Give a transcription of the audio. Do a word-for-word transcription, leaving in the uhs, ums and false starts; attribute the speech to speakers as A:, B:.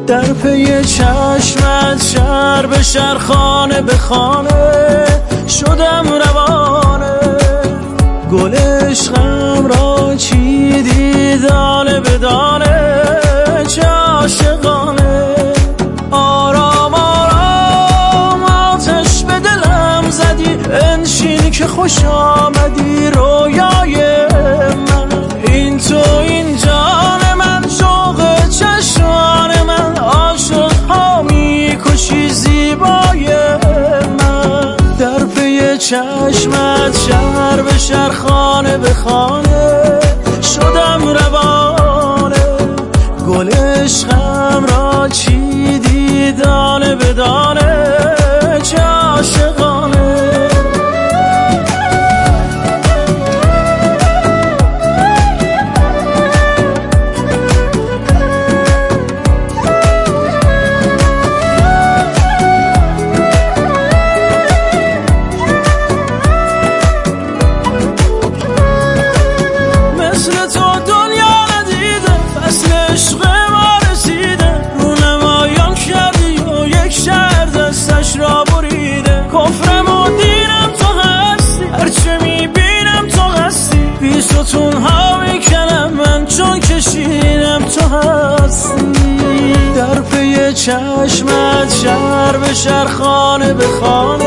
A: در پی چشمت شهر به شهر خانه به خانه شدم روانه، گل عشقم را چیدی دانه به دانه، چه عاشقانه. آرام آرام آتش به دلم زدی، انشین که خوش آمدی رویای من. این تو این جان من، شوق چشمان من، عاشق ها میکشی زیبای من. در پی چشمت شهر به شهر خانه به خانه شدم روانه، گل عشقم را چیدی دانه به دانه، چه عاشقانه. ستون ها میکنم من چون کشیدم تو هستی. در پی چشمت شهر به شهر خانه به خانه